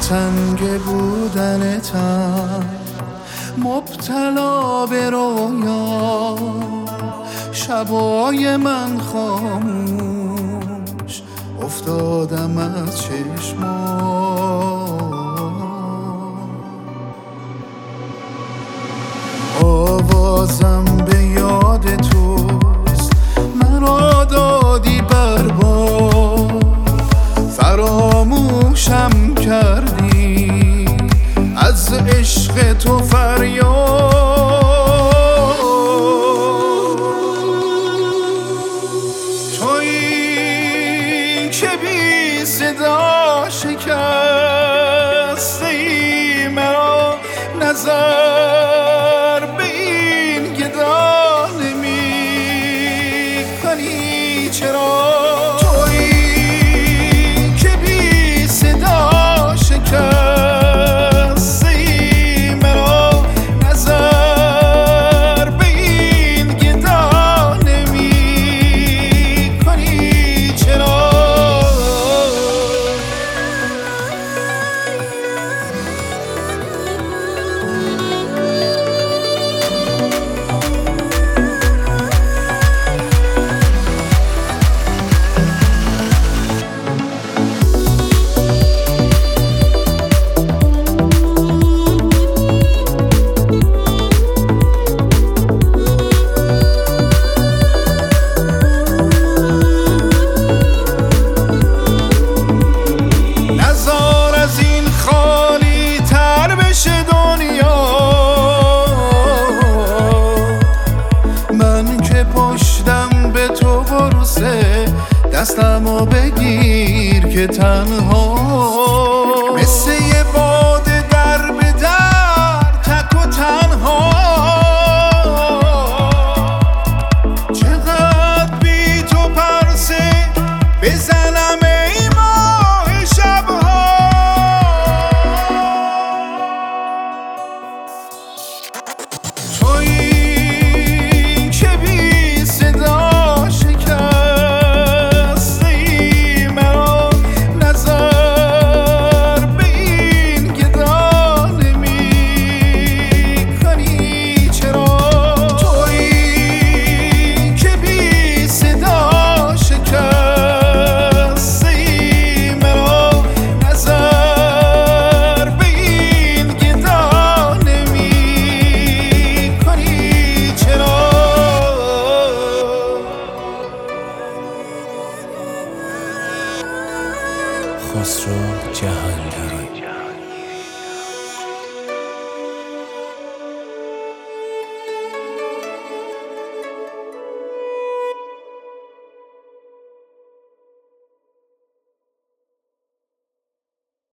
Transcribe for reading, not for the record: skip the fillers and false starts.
دلتنگ بودنتم، مبتلا به رویا، شبای من خاموش افتادم از چشمات. آوازم به یاد توست، مرا دادی برباد، فراموشم کردی از عشق تو فریاد. تویی که بی صدا شکستی مرا، نظر به این گدا نمی کنی چرا؟ دستمو بگیر که تنها مثل یه باد در به در، تک و تنها. چقدر بی تو پرسه بزنم ای ماه شبها. تویی که بی صدا خسرو جهانگیری.